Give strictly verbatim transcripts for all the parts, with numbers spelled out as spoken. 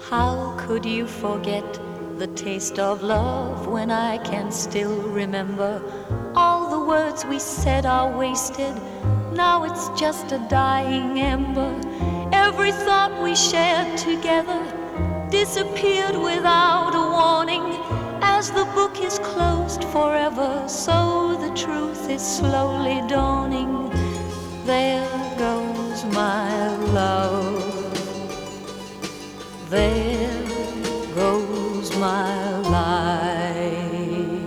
How could you forget the taste of love when I can still remember all the words we said are wasted? Now it's just a dying ember. Every thought we shared together disappeared without a warning. As the book is closed forever, so the truth is slowly dawning. There goes my love. There goes my life.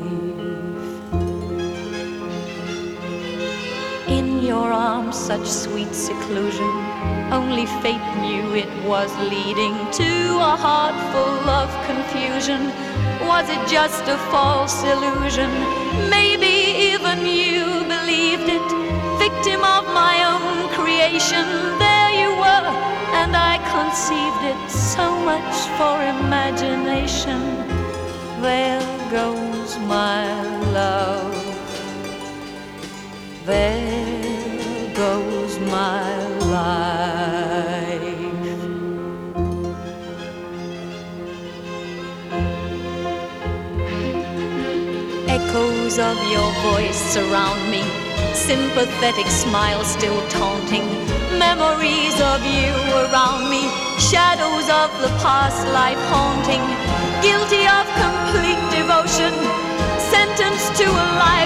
In your arms, such sweet seclusion, only fate knew it was leading to a heart full of confusion. Was it just a false illusion? Maybe even you believed it, victim of my own creation. There you were, and I conceived it, so much for imagination. There goes my love. There goes my life. Echoes of your voice surround me, sympathetic smile still taunting. Memories of you around me, shadows of the past life haunting. Guilty of complete devotion, sentenced to a life